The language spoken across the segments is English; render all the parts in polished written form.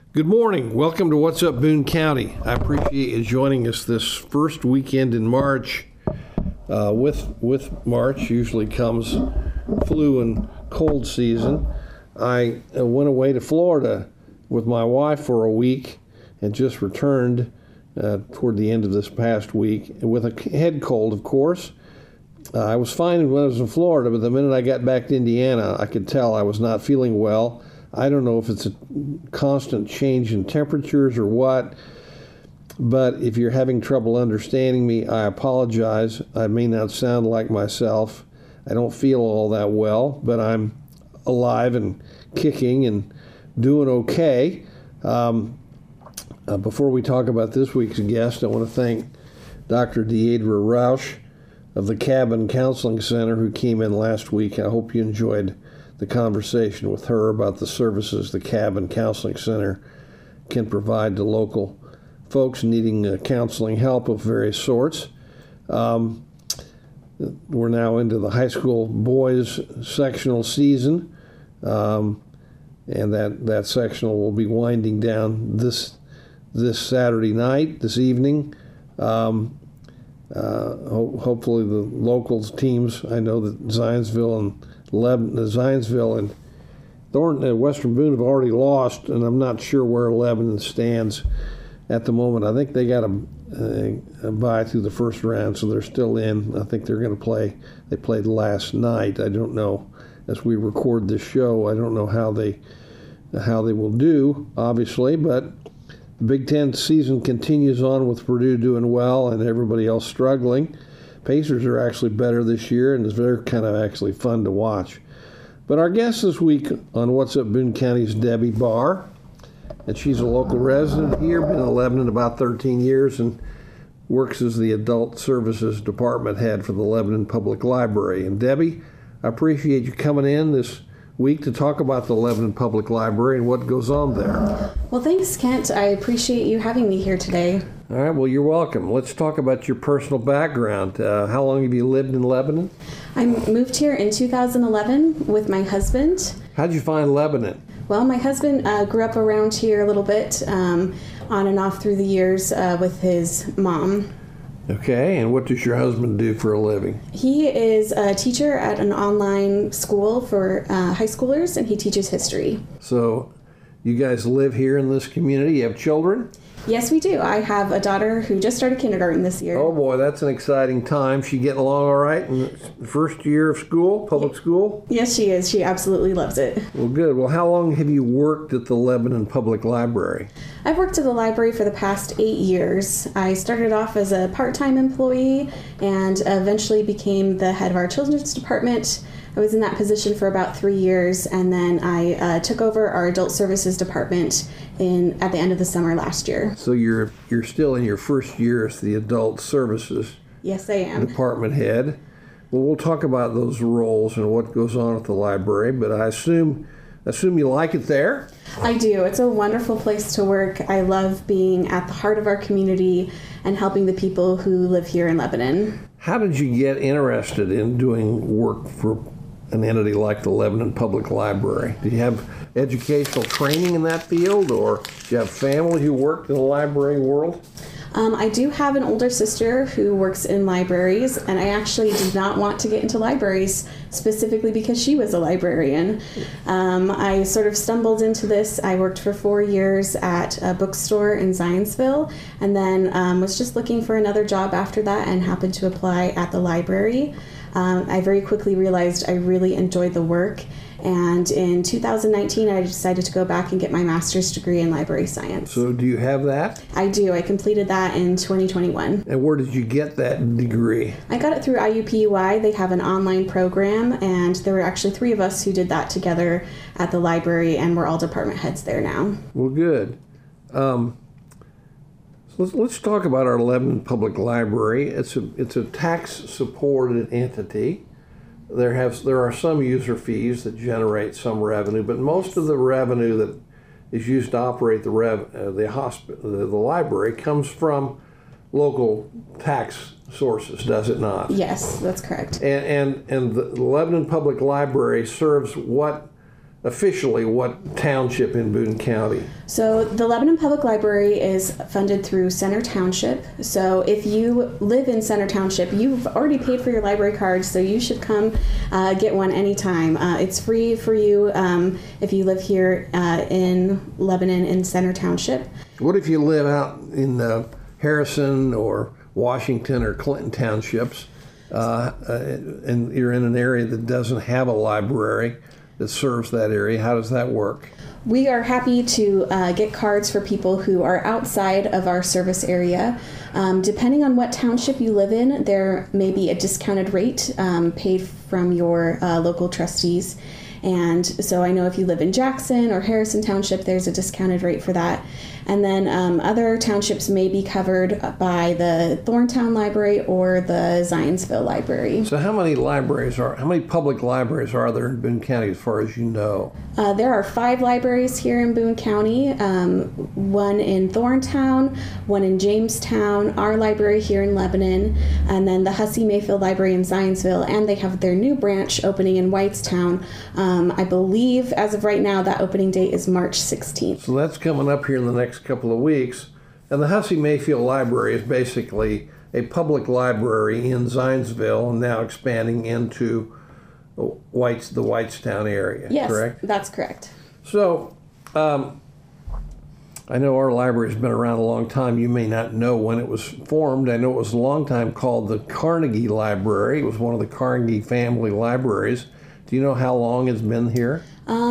Good morning. Welcome to What's Up Boone County. I appreciate you joining us this first weekend in March. With March usually comes flu and cold season. I went away to Florida with my wife for a week and just returned toward the end of this past week with a head cold, of course. I was fine when I was in Florida, but the minute I got back to Indiana, I could tell I was not feeling well. I don't know if it's a constant change in temperatures or what, but if you're having trouble understanding me, I apologize. I may not sound like myself. I don't feel all that well, but I'm alive and kicking and doing okay. Before we talk about this week's guest, I want to thank Dr. Deidre Rausch of the Cabin Counseling Center who came in last week. I hope you enjoyed the conversation with her about the services the Cabin Counseling Center can provide to local folks needing counseling help of various sorts. We're now into the high school boys sectional season, and that sectional will be winding down this Saturday night, this evening. Hopefully the local teams, I know that Zionsville and Thornton and Western Boone have already lost, and I'm not sure where Lebanon stands at the moment. I think they got a bye through the first round, so they're still in. I think they're going to play. They played last night. I don't know. As we record this show, I don't know how they will do, obviously, but the Big Ten season continues on with Purdue doing well and everybody else struggling. Pacers are actually better this year, and they're kind of actually fun to watch. But our guest this week on What's Up Boone County is Debbie Barr, and she's a local resident here, been in Lebanon about 13 years, and works as the Adult Services Department head for the Lebanon Public Library. And Debbie, I appreciate you coming in this week to talk about the Lebanon Public Library and what goes on there. Well, thanks, Kent. I appreciate you having me here today. All right, well, you're welcome. Let's talk about your personal background. How long have you lived in Lebanon? I moved here in 2011 with my husband. How'd you find Lebanon? Well, my husband grew up around here a little bit, on and off through the years with his mom. Okay, and what does your husband do for a living? He is a teacher at an online school for high schoolers, and he teaches history. So you guys live here in this community? You have children? Yes, we do. I have a daughter who just started kindergarten this year. Oh, boy, that's an exciting time. She getting along all right in the first year of school, public school? Yes, she is. She absolutely loves it. Well, good. Well, how long have you worked at the Lebanon Public Library? I've worked at the library for the past 8 years. I started off as a part-time employee and eventually became the head of our children's department. I was in that position for about 3 years, and then I took over our adult services department at the end of the summer last year. So you're still in your first year as the adult services Yes, I am. department head. Well, we'll talk about those roles and what goes on at the library, but I assume you like it there? I do. It's a wonderful place to work. I love being at the heart of our community and helping the people who live here in Lebanon. How did you get interested in doing work for an entity like the Lebanon Public Library? Do you have educational training in that field, or do you have family who worked in the library world? I do have an older sister who works in libraries, and I actually did not want to get into libraries specifically because she was a librarian. I sort of stumbled into this. I worked for 4 years at a bookstore in Zionsville, and then was just looking for another job after that and happened to apply at the library. I very quickly realized I really enjoyed the work, and in 2019 I decided to go back and get my master's degree in library science. So do you have that? I do. I completed that in 2021. And where did you get that degree? I got it through IUPUI. They have an online program, and there were actually 3 of us who did that together at the library, and we're all department heads there now. Well, good. Let's talk about our Lebanon Public Library. It's a tax-supported entity. There are some user fees that generate some revenue, but most of the revenue that is used to operate the library comes from local tax sources, does it not? Yes, that's correct. And the Lebanon Public Library serves what officially what township in Boone County? So the Lebanon Public Library is funded through Center Township. So if you live in Center Township, you've already paid for your library card, so you should come get one anytime. It's free for you if you live here in Lebanon in Center Township. What if you live out in Harrison or Washington or Clinton townships, and you're in an area that doesn't have a library that serves that area? How does that work? We are happy to get cards for people who are outside of our service area. Depending on what township you live in, there may be a discounted rate paid from your local trustees. And so I know if you live in Jackson or Harrison Township, there's a discounted rate for that. And then other townships may be covered by the Thorntown Library or the Zionsville Library. So how many public libraries are there in Boone County as far as you know? There are 5 libraries here in Boone County, one in Thorntown, one in Jamestown, our library here in Lebanon, and then the Hussey Mayfield Library in Zionsville, and they have their new branch opening in Whitestown. I believe as of right now that opening date is March 16th. So that's coming up here in the next couple of weeks. And the Hussey Mayfield Library is basically a public library in Zionsville and now expanding into the Whitestown area, yes, correct? That's correct. So I know our library's been around a long time. You may not know when it was formed. I know it was a long time called the Carnegie Library. It was one of the Carnegie family libraries. Do you know how long it's been here?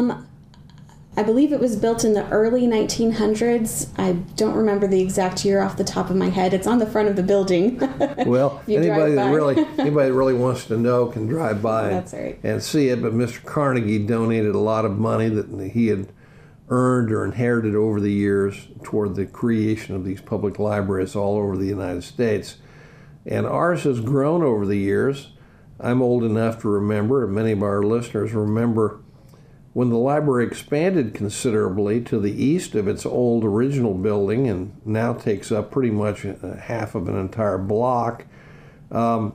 I believe it was built in the early 1900s. I don't remember the exact year off the top of my head. It's on the front of the building. Well, anybody that really wants to know can drive by That's right. and see it. But Mr. Carnegie donated a lot of money that he had earned or inherited over the years toward the creation of these public libraries all over the United States. And ours has grown over the years. I'm old enough to remember, and many of our listeners remember, when the library expanded considerably to the east of its old original building and now takes up pretty much half of an entire block. And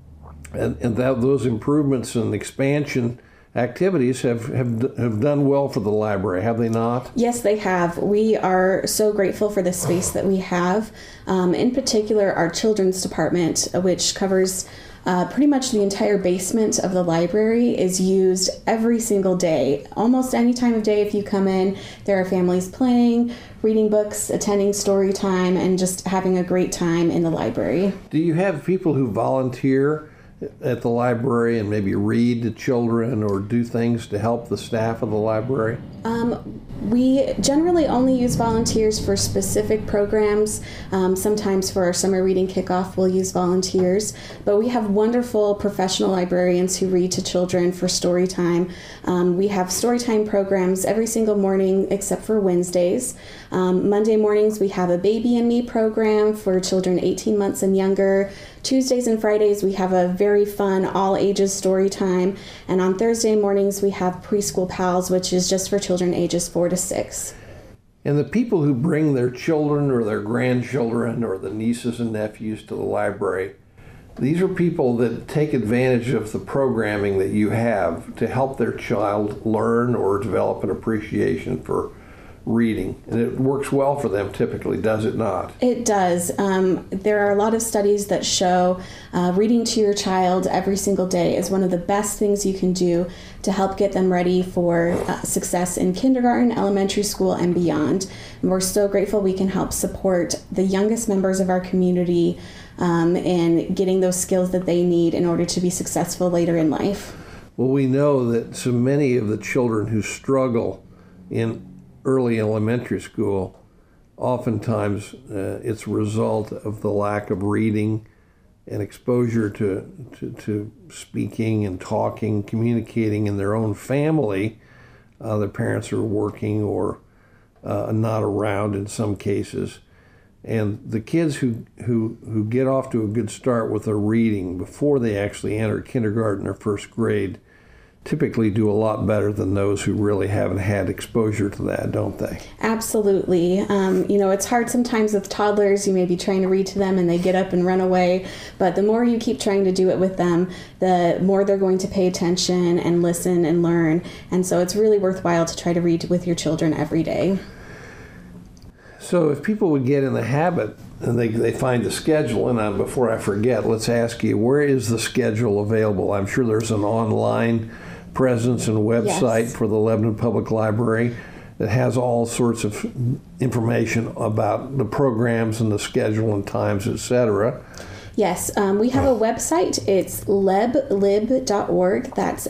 those improvements and expansion activities have done well for the library, have they not? Yes, they have. We are so grateful for the space that we have. In particular, our children's department, which covers pretty much the entire basement of the library, is used every single day. Almost any time of day if you come in, there are families playing, reading books, attending story time, and just having a great time in the library. Do you have people who volunteer at the library and maybe read to children or do things to help the staff of the library? We generally only use volunteers for specific programs. Sometimes for our summer reading kickoff, we'll use volunteers. But we have wonderful professional librarians who read to children for story time. We have story time programs every single morning except for Wednesdays. Monday mornings, we have a Baby and Me program for children 18 months and younger. Tuesdays and Fridays, we have a very fun all ages story time. And on Thursday mornings, we have Preschool Pals, which is just for children ages 4 to 6. And the people who bring their children or their grandchildren or the nieces and nephews to the library, these are people that take advantage of the programming that you have to help their child learn or develop an appreciation for reading. And it works well for them typically, does it not? It does. There are a lot of studies that show reading to your child every single day is one of the best things you can do to help get them ready for success in kindergarten, elementary school, and beyond. And we're so grateful we can help support the youngest members of our community in getting those skills that they need in order to be successful later in life. Well, we know that so many of the children who struggle in early elementary school, oftentimes it's a result of the lack of reading and exposure to speaking and talking, communicating in their own family. Their parents are working or not around in some cases. And the kids who get off to a good start with their reading before they actually enter kindergarten or first grade typically do a lot better than those who really haven't had exposure to that, don't they? Absolutely. It's hard sometimes with toddlers. You may be trying to read to them and they get up and run away. But the more you keep trying to do it with them, the more they're going to pay attention and listen and learn. And so it's really worthwhile to try to read with your children every day. So if people would get in the habit and they find the schedule, and before I forget, let's ask you, where is the schedule available? I'm sure there's an online presence and website Yes. for the Lebanon Public Library that has all sorts of information about the programs and the schedule and times, etc. Yes, we have a website. It's leblib.org. That's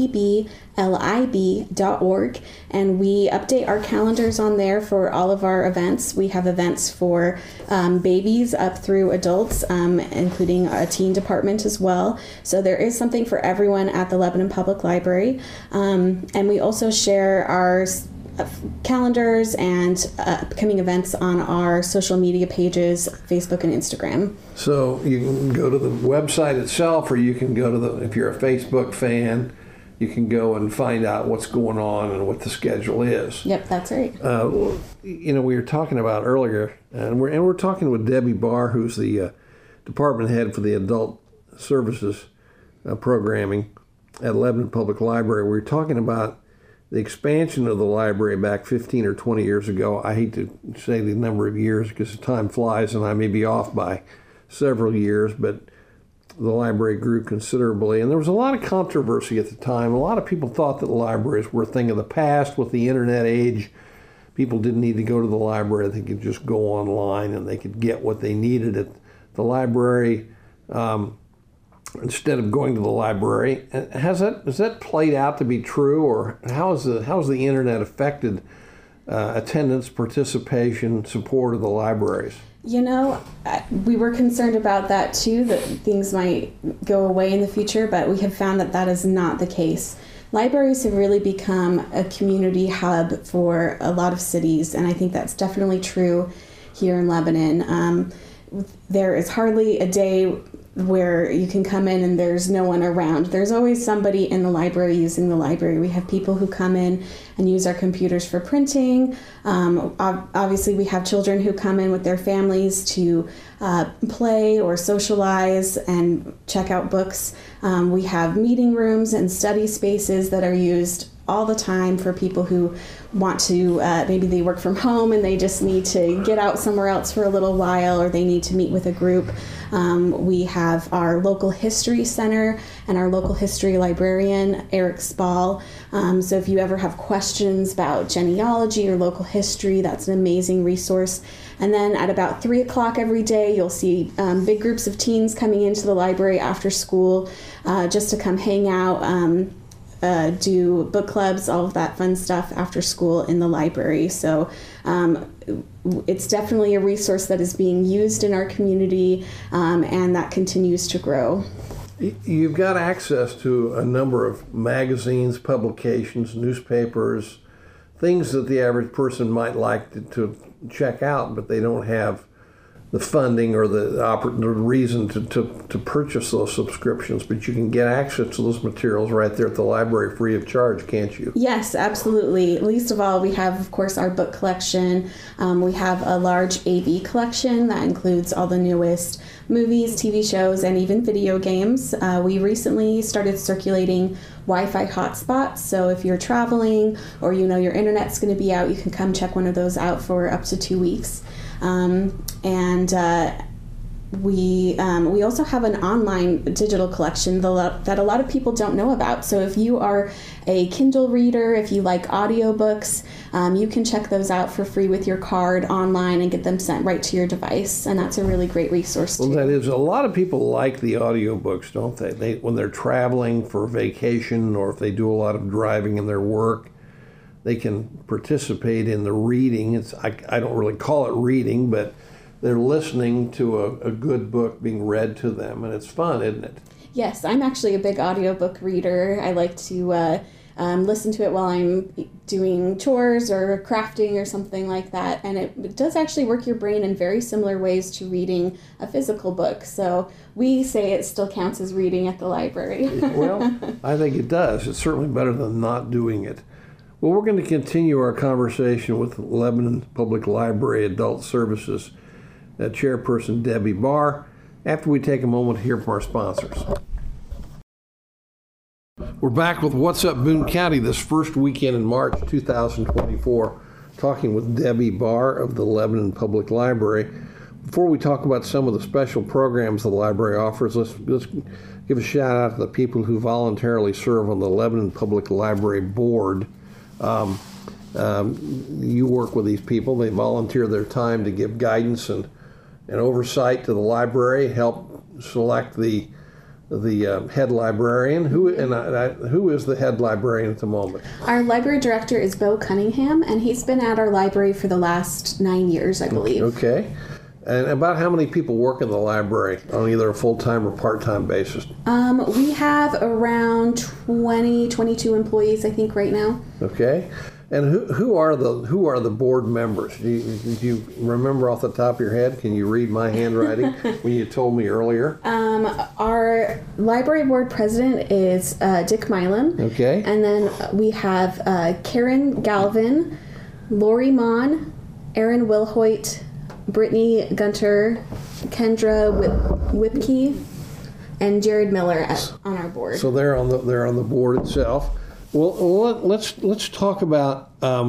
leblib.org. And we update our calendars on there for all of our events. We have events for babies up through adults, including a teen department as well. So there is something for everyone at the Lebanon Public Library. And we also share our calendars and upcoming events on our social media pages, Facebook and Instagram. So you can go to the website itself, or you can go to if you're a Facebook fan, you can go and find out what's going on and what the schedule is. Yep, that's right. We were talking about earlier, and we're talking with Debbie Barr, who's the department head for the adult services programming at Lebanon Public Library. We were talking about the expansion of the library back 15 or 20 years ago. I hate to say the number of years because time flies and I may be off by several years, but the library grew considerably. And there was a lot of controversy at the time. A lot of people thought that libraries were a thing of the past with the internet age. People didn't need to go to the library. They could just go online and they could get what they needed at the library. Instead of going to the library. Has that played out to be true, or how's the internet affected attendance, participation, support of the libraries? We were concerned about that too, that things might go away in the future, but we have found that is not the case. Libraries have really become a community hub for a lot of cities, and I think that's definitely true here in Lebanon. There is hardly a day where you can come in and there's no one around. There's always somebody in the library using the library. We have people who come in and use our computers for printing. Obviously, we have children who come in with their families to play or socialize and check out books. We have meeting rooms and study spaces that are used all the time for people who want to, maybe they work from home and they just need to get out somewhere else for a little while, or they need to meet with a group. We have our local history center and our local history librarian, Eric Spall. So if you ever have questions about genealogy or local history, that's an amazing resource. And then at about 3 o'clock every day, you'll see big groups of teens coming into the library after school just to come hang out, do book clubs, all of that fun stuff after school in the library. So it's definitely a resource that is being used in our community, and that continues to grow. You've got access to a number of magazines, publications, newspapers, things that the average person might like to check out, but they don't have the funding or the reason to purchase those subscriptions, but you can get access to those materials right there at the library free of charge, can't you? Yes, absolutely. Least of all, we have, of course, our book collection. We have a large AV collection that includes all the newest movies, TV shows, and even video games. We recently started circulating Wi-Fi hotspots, so if you're traveling or your internet's going to be out, you can come check one of those out for up to 2 weeks. We also have an online digital collection that a lot of people don't know about. So if you are a Kindle reader, if you like audiobooks, you can check those out for free with your card online and get them sent right to your device. And that's a really great resource too. Well, that is, a lot of people like the audiobooks, don't they? When they're traveling for vacation, or if they do a lot of driving in their work, they can participate in the reading. I don't really call it reading, but they're listening to a good book being read to them, and it's fun, isn't it? Yes, I'm actually a big audiobook reader. I like to listen to it while I'm doing chores or crafting or something like that. And it does actually work your brain in very similar ways to reading a physical book. So we say it still counts as reading at the library. Well, I think it does. It's certainly better than not doing it. Well, we're going to continue our conversation with Lebanon Public Library Adult Services Chairperson Debbie Barr after we take a moment to hear from our sponsors. We're back with What's Up Boone County this first weekend in March 2024, talking with Debbie Barr of the Lebanon Public Library. Before we talk about some of the special programs the library offers, let's give a shout out to the people who voluntarily serve on the Lebanon Public Library Board. You work with these people. They volunteer their time to give guidance and oversight to the library, help select the head librarian. Who is the head librarian at the moment? Our library director is Bo Cunningham, and he's been at our library for the last 9 years, I believe. Okay. And about how many people work in the library on either a full-time or part-time basis? We have around 22 employees, I think, right now. Okay. And who are the board members? Do you remember off the top of your head? Can you read my handwriting when you told me earlier? Our library board president is Dick Milam. Okay. And then we have Karen Galvin, Lori Mon, Aaron Wilhoit, Brittany Gunter, Kendra Whipke, and Jared Miller on our board. So they're on the board itself. Well, let's talk about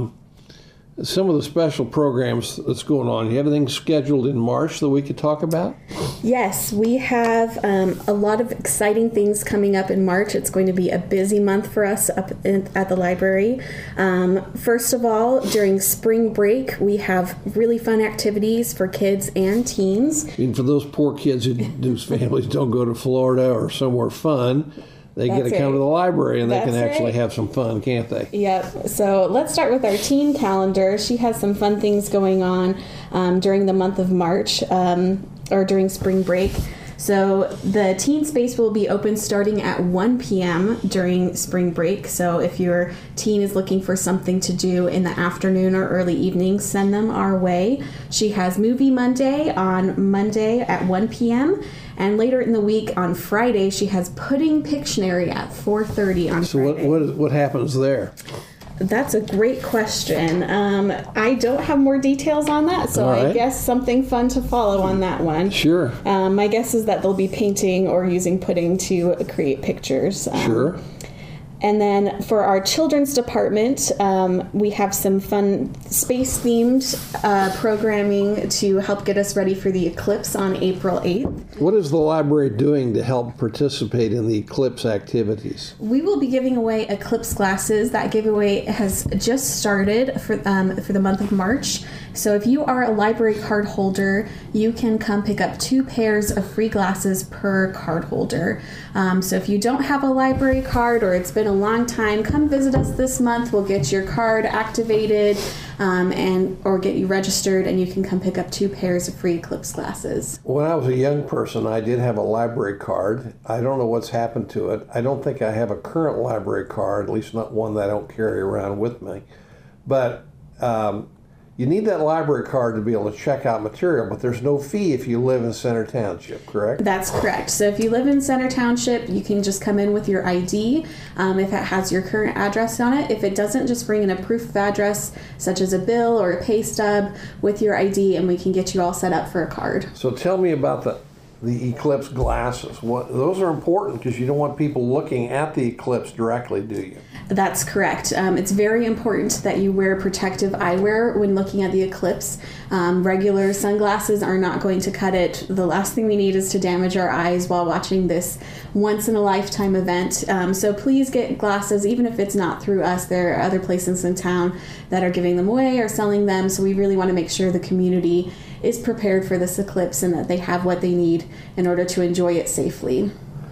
some of the special programs that's going on. You have anything scheduled in March that we could talk about? Yes, we have a lot of exciting things coming up in March. It's going to be a busy month for us up at the library. First of all, during spring break, we have really fun activities for kids and teens. And for those poor kids whose families don't go to Florida or somewhere fun, they get to come to the library and they can actually have some fun, can't they? Yep. So let's start with our teen calendar. She has some fun things going on during the month of March or during spring break. So the teen space will be open starting at 1 p.m. during spring break. So if your teen is looking for something to do in the afternoon or early evening, send them our way. She has Movie Monday on Monday at 1 p.m. And later in the week on Friday, she has Pudding Pictionary at 4:30 on Friday. So what happens there? That's a great question. I don't have more details on that, so I guess something fun to follow on that one. Sure. My guess is that they'll be painting or using pudding to create pictures. Sure. And then for our children's department, we have some fun space-themed programming to help get us ready for the eclipse on April 8th. What is the library doing to help participate in the eclipse activities? We will be giving away eclipse glasses. That giveaway has just started for the month of March. So if you are a library card holder, you can come pick up 2 pairs of free glasses per card holder. So if you don't have a library card or it's been a long time, come visit us this month. We'll get your card activated or get you registered, and you can come pick up 2 pairs of free eclipse glasses. When I was a young person, I did have a library card. I don't know what's happened to it. I don't think I have a current library card, at least not one that I don't carry around with me. But you need that library card to be able to check out material, but there's no fee if you live in Center Township, correct? That's correct. So if you live in Center Township, you can just come in with your ID if it has your current address on it. If it doesn't, just bring in a proof of address, such as a bill or a pay stub with your ID, and we can get you all set up for a card. So tell me about the eclipse glasses. Those are important because you don't want people looking at the eclipse directly, do you? That's correct. It's very important that you wear protective eyewear when looking at the eclipse. Regular sunglasses are not going to cut it. The last thing we need is to damage our eyes while watching this once-in-a-lifetime event. So please get glasses, even if it's not through us. There are other places in town that are giving them away or selling them, so we really want to make sure the community is prepared for this eclipse and that they have what they need in order to enjoy it safely.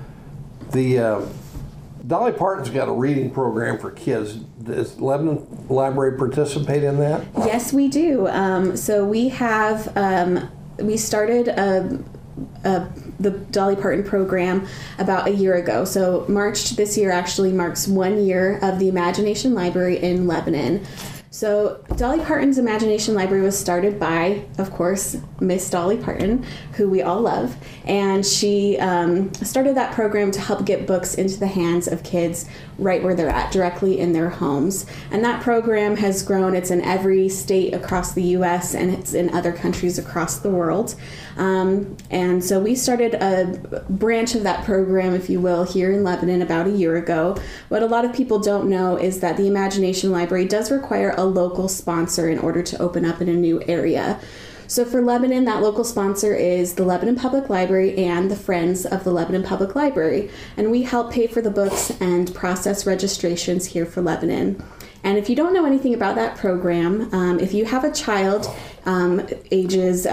The Dolly Parton's got a reading program for kids. Does Lebanon Library participate in that? Yes, we do. So we have we started a the Dolly Parton program about a year ago. So March this year actually marks 1 year of the Imagination Library in Lebanon. So Dolly Parton's Imagination Library was started by, of course, Miss Dolly Parton, who we all love. And she started that program to help get books into the hands of kids right where they're at, directly in their homes. And that program has grown. It's in every state across the U.S. and it's in other countries across the world. And so we started a branch of that program, if you will, here in Lebanon about a year ago. What a lot of people don't know is that the Imagination Library does require a local sponsor in order to open up in a new area. So for Lebanon, that local sponsor is the Lebanon Public Library and the Friends of the Lebanon Public Library. And we help pay for the books and process registrations here for Lebanon. And if you don't know anything about that program, if you have a child ages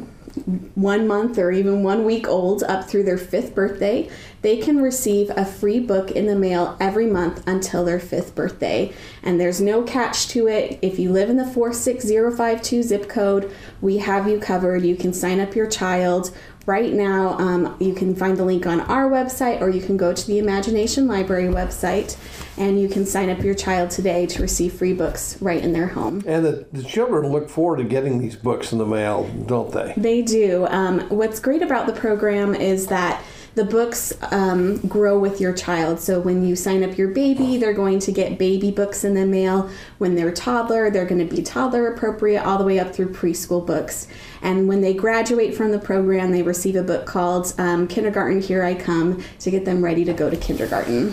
1 month or even 1 week old up through their 5th birthday, they can receive a free book in the mail every month until their 5th birthday. And there's no catch to it. If you live in the 46052 zip code, we have you covered. You can sign up your child. Right now, you can find the link on our website, or you can go to the Imagination Library website, and you can sign up your child today to receive free books right in their home. And the children look forward to getting these books in the mail, don't they? They do. What's great about the program is that the books grow with your child. So when you sign up your baby, they're going to get baby books in the mail. When they're toddler, they're going to be toddler appropriate all the way up through preschool books. And when they graduate from the program, they receive a book called Kindergarten, Here I Come, to get them ready to go to kindergarten.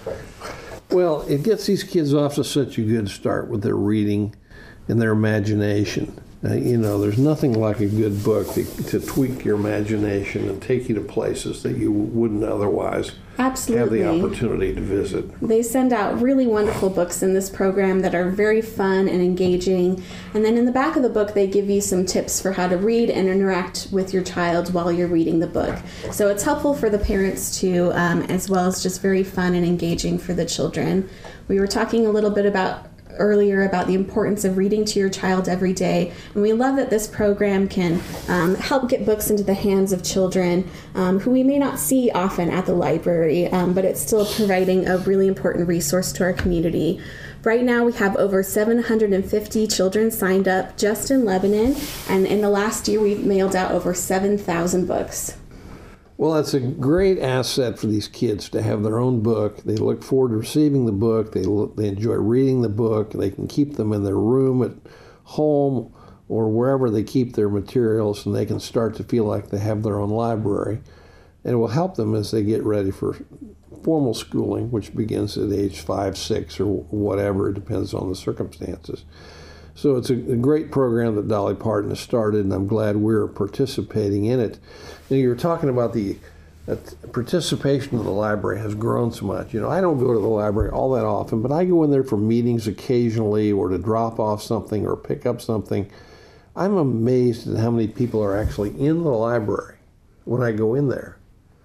Well, it gets these kids off to such a good start with their reading and their imagination. There's nothing like a good book to tweak your imagination and take you to places that you wouldn't otherwise Absolutely. have the opportunity to visit. They send out really wonderful books in this program that are very fun and engaging. And then in the back of the book, they give you some tips for how to read and interact with your child while you're reading the book. So it's helpful for the parents too, as well as just very fun and engaging for the children. We were talking a little bit earlier about the importance of reading to your child every day, and we love that this program can help get books into the hands of children who we may not see often at the library, but it's still providing a really important resource to our community. Right now we have over 750 children signed up just in Lebanon, and in the last year we've mailed out over 7,000 books. Well, that's a great asset for these kids to have their own book. They look forward to receiving the book. They enjoy reading the book. They can keep them in their room at home or wherever they keep their materials, and they can start to feel like they have their own library. And it will help them as they get ready for formal schooling, which begins at age 5, 6, or whatever. It depends on the circumstances. So it's a great program that Dolly Parton has started, and I'm glad we're participating in it. You were talking about the participation in the library has grown so much. I don't go to the library all that often, but I go in there for meetings occasionally or to drop off something or pick up something. I'm amazed at how many people are actually in the library when I go in there.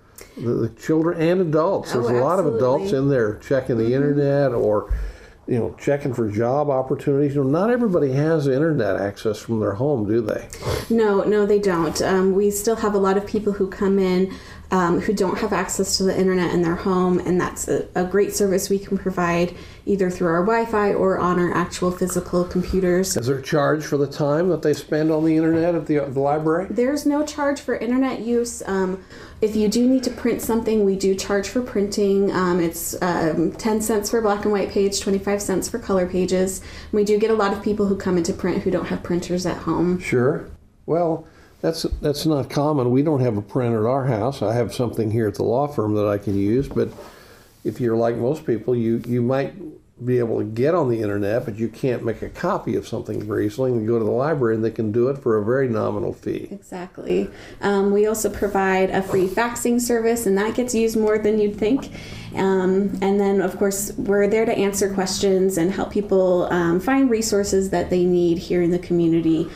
The children and adults. There's a lot of adults in there checking the internet or checking for job opportunities. Not everybody has internet access from their home, do they? No, they don't. We still have a lot of people who come in who don't have access to the internet in their home, and that's a great service we can provide either through our Wi-Fi or on our actual physical computers. Is there a charge for the time that they spend on the internet at the library? There's no charge for internet use. If you do need to print something, we do charge for printing. It's 10 cents for black and white page, 25 cents for color pages. We do get a lot of people who come in to print who don't have printers at home. Sure. Well, that's not common. We don't have a printer at our house. I have something here at the law firm that I can use, but if you're like most people, you might be able to get on the internet, but you can't make a copy of something very easily. And you go to the library and they can do it for a very nominal fee. Exactly. We also provide a free faxing service, and that gets used more than you'd think. And then, of course, we're there to answer questions and help people find resources that they need here in the community.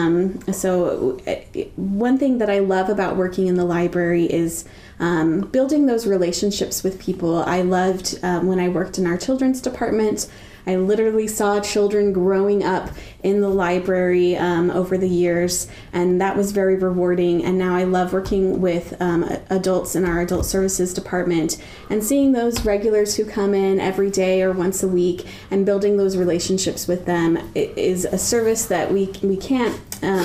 So one thing that I love about working in the library is building those relationships with people. I loved when I worked in our children's department. I literally saw children growing up in the library over the years, and that was very rewarding. And now I love working with adults in our adult services department and seeing those regulars who come in every day or once a week and building those relationships with them. It is a service that we can't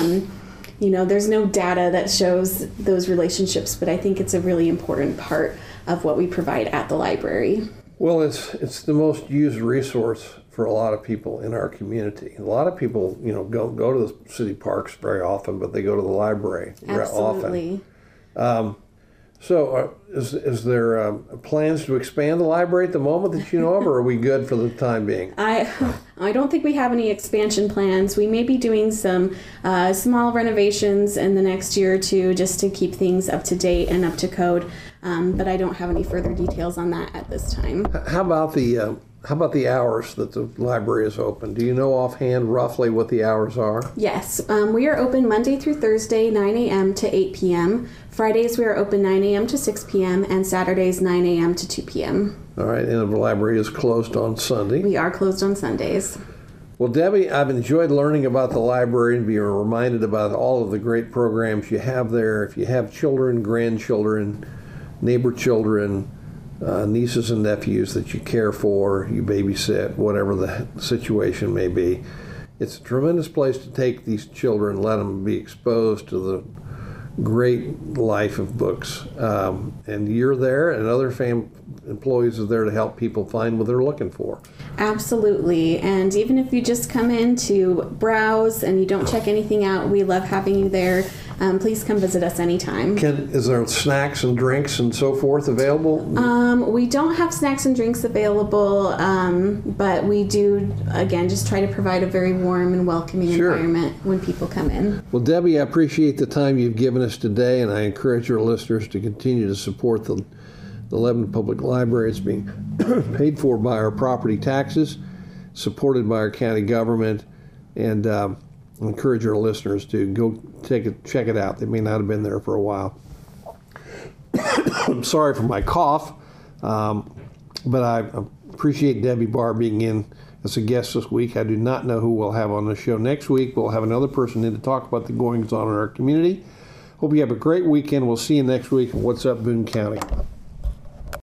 there's no data that shows those relationships, but I think it's a really important part of what we provide at the library. Well, it's the most used resource for a lot of people in our community. A lot of people, go to the city parks very often, but they go to the library Absolutely. often. So is there plans to expand the library at the moment that you know of, or are we good for the time being? I don't think we have any expansion plans. We may be doing some small renovations in the next year or two just to keep things up to date and up to code, but I don't have any further details on that at this time. How about the hours that the library is open? Do you know offhand roughly what the hours are? Yes, we are open Monday through Thursday, 9 a.m. to 8 p.m. Fridays we are open 9 a.m. to 6 p.m. and Saturdays 9 a.m. to 2 p.m. All right, and the library is closed on Sunday. We are closed on Sundays. Well, Debbie, I've enjoyed learning about the library and being reminded about all of the great programs you have there. If you have children, grandchildren, neighbor children, nieces and nephews that you care for, you babysit, whatever the situation may be, it's a tremendous place to take these children, let them be exposed to the great life of books. And you're there, and other employees are there to help people find what they're looking for. Absolutely. And even if you just come in to browse and you don't check anything out, we love having you there. Please come visit us anytime. Is there snacks and drinks and so forth available? We don't have snacks and drinks available, but we do, again, just try to provide a very warm and welcoming environment when people come in. Well, Debbie, I appreciate the time you've given us today, and I encourage our listeners to continue to support the Lebanon Public Library. It's being paid for by our property taxes, supported by our county government, and encourage our listeners to go check it out. They may not have been there for a while. I'm sorry for my cough, but I appreciate Debbie Barr being in as a guest this week. I do not know who we'll have on the show next week. We'll have another person in to talk about the goings on in our community. Hope you have a great weekend. We'll see you next week. What's Up, Boone County?